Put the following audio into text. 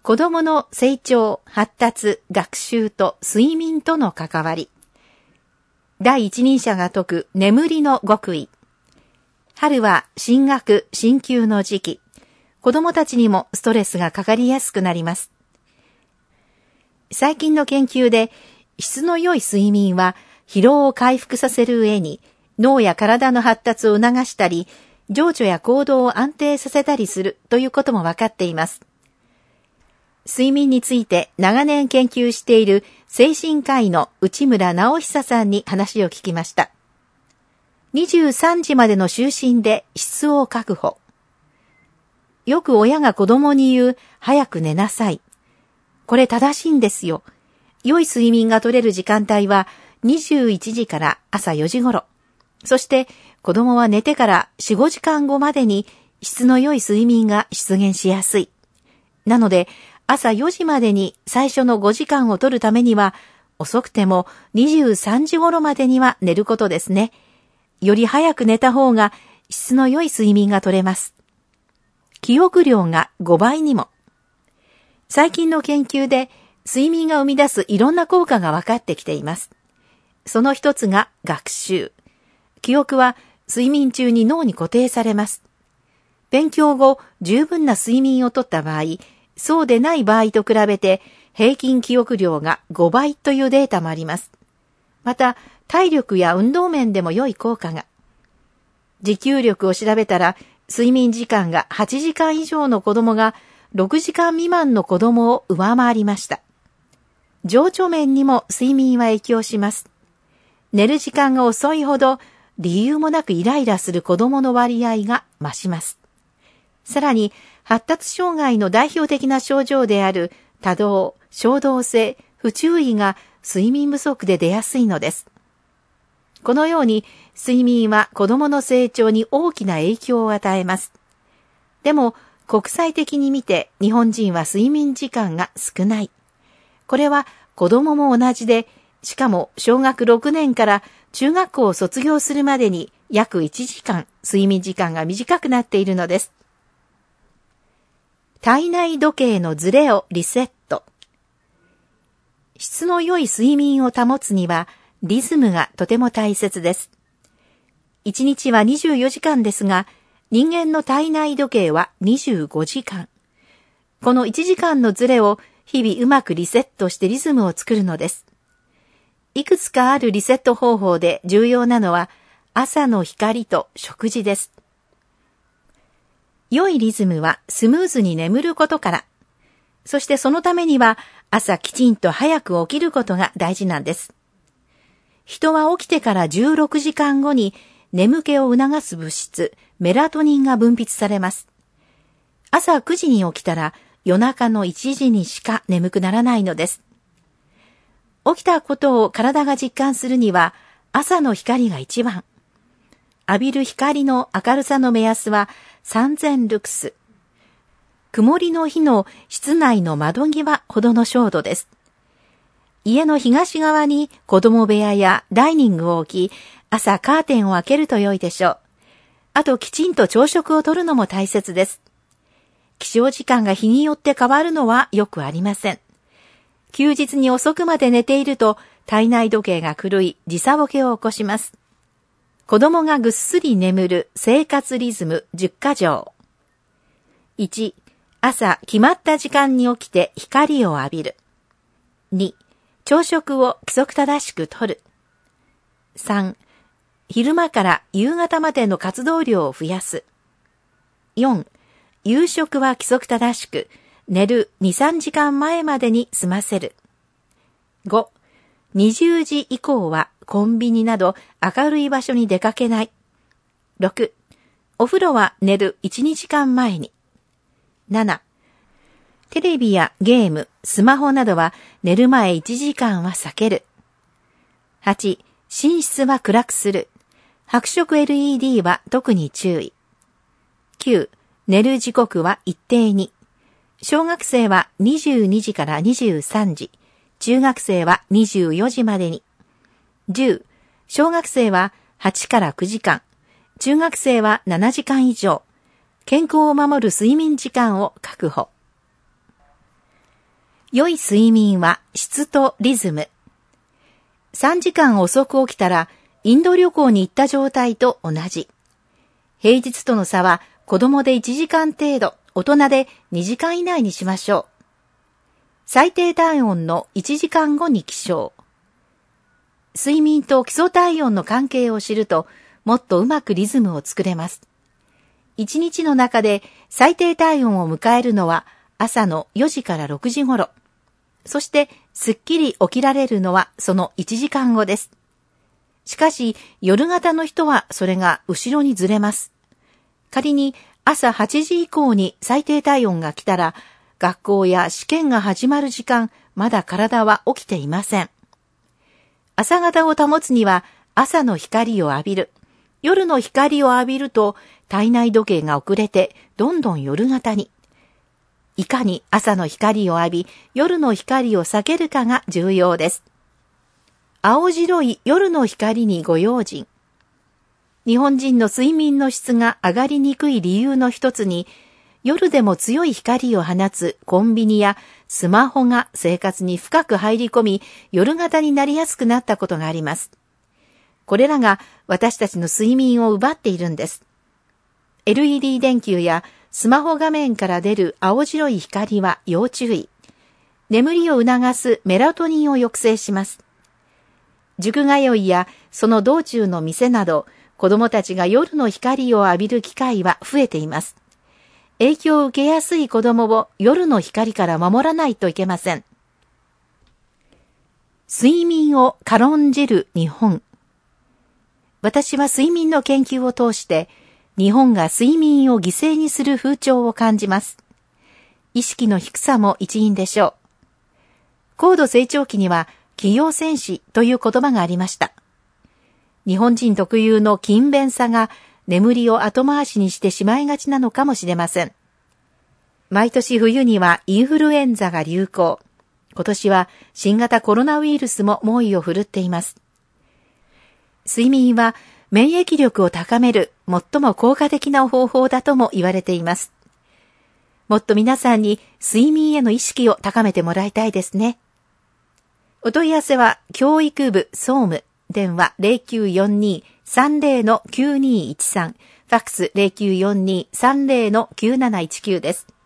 子供の成長、発達、学習と睡眠との関わり。第一人者が説く眠りの極意。春は新学、新休の時期。子供たちにもストレスがかかりやすくなります。最近の研究で、質の良い睡眠は疲労を回復させる上に、脳や体の発達を促したり、情緒や行動を安定させたりするということも分かっています。睡眠について長年研究している精神科医の内村直久さんに話を聞きました。23時までの就寝で質を確保。よく親が子供に言う、早く寝なさい。これ正しいんですよ。良い睡眠が取れる時間帯は21時から朝4時頃。そして子供は寝てから4、5時間後までに質の良い睡眠が出現しやすい。なので朝4時までに最初の5時間を取るためには遅くても23時頃までには寝ることですね。より早く寝た方が質の良い睡眠が取れます。記憶量が5倍にも。最近の研究で睡眠が生み出すいろんな効果が分かってきています。その一つが学習。記憶は睡眠中に脳に固定されます。勉強後、十分な睡眠をとった場合、そうでない場合と比べて平均記憶量が5倍というデータもあります。また、体力や運動面でも良い効果が。持久力を調べたら、睡眠時間が8時間以上の子供が6時間未満の子供を上回りました。情緒面にも睡眠は影響します。寝る時間が遅いほど理由もなくイライラする子供の割合が増します。さらに発達障害の代表的な症状である多動、衝動性、不注意が睡眠不足で出やすいのです。このように睡眠は子供の成長に大きな影響を与えます。でも国際的に見て日本人は睡眠時間が少ない。これは子供も同じで、しかも小学6年から中学校を卒業するまでに約1時間睡眠時間が短くなっているのです。体内時計のズレをリセット。質の良い睡眠を保つにはリズムがとても大切です。1日は24時間ですが、人間の体内時計は25時間。この1時間のズレを日々うまくリセットしてリズムを作るのです。いくつかあるリセット方法で重要なのは朝の光と食事です。良いリズムはスムーズに眠ることから。そしてそのためには朝きちんと早く起きることが大事なんです。人は起きてから16時間後に眠気を促す物質メラトニンが分泌されます。朝9時に起きたら夜中の1時にしか眠くならないのです。起きたことを体が実感するには朝の光が一番。浴びる光の明るさの目安は3000ルクス。曇りの日の室内の窓際ほどの照度です。家の東側に子供部屋やダイニングを置き、朝カーテンを開けると良いでしょう。あときちんと朝食をとるのも大切です。起床時間が日によって変わるのはよくありません。休日に遅くまで寝ていると体内時計が狂い時差ボケを起こします。子供がぐっすり眠る生活リズム10か条。1、朝決まった時間に起きて光を浴びる。2、朝食を規則正しくとる。3、昼間から夕方までの活動量を増やす。4、夕食は規則正しく、寝る2、3時間前までに済ませる。5、20時以降はコンビニなど明るい場所に出かけない。6、お風呂は寝る1、2時間前に。7、テレビやゲーム、スマホなどは寝る前1時間は避ける。8、寝室は暗くする。白色 LED は特に注意。9、寝る時刻は一定に。小学生は22時から23時。中学生は24時までに。10、小学生は8から9時間。中学生は7時間以上。健康を守る睡眠時間を確保。 良い睡眠は質とリズム。3時間遅く起きたら、インド旅行に行った状態と同じ。平日との差は子供で1時間程度、大人で2時間以内にしましょう。最低体温の1時間後に起床。睡眠と基礎体温の関係を知ると、もっとうまくリズムを作れます。1日の中で最低体温を迎えるのは朝の4時から6時頃。そしてすっきり起きられるのはその1時間後です。しかし夜型の人はそれが後ろにずれます。仮に朝8時以降に最低体温が来たら、学校や試験が始まる時間、まだ体は起きていません。朝型を保つには朝の光を浴びる。夜の光を浴びると体内時計が遅れてどんどん夜型に。いかに朝の光を浴び、夜の光を避けるかが重要です。青白い夜の光にご用心。日本人の睡眠の質が上がりにくい理由の一つに、夜でも強い光を放つコンビニやスマホが生活に深く入り込み、夜型になりやすくなったことがあります。これらが私たちの睡眠を奪っているんです。LED 電球やスマホ画面から出る青白い光は要注意。眠りを促すメラトニンを抑制します。塾通いやその道中の店など、子供たちが夜の光を浴びる機会は増えています。影響を受けやすい子供を夜の光から守らないといけません。睡眠を軽んじる日本。私は睡眠の研究を通して、日本が睡眠を犠牲にする風潮を感じます。意識の低さも一因でしょう。高度成長期には、企業戦士という言葉がありました。日本人特有の勤勉さが眠りを後回しにしてしまいがちなのかもしれません。毎年冬にはインフルエンザが流行。今年は新型コロナウイルスも猛威を振るっています。睡眠は免疫力を高める最も効果的な方法だとも言われています。もっと皆さんに睡眠への意識を高めてもらいたいですね。お問い合わせは教育部総務電話 0942-30-9213 ファックス 0942-30-9719 です。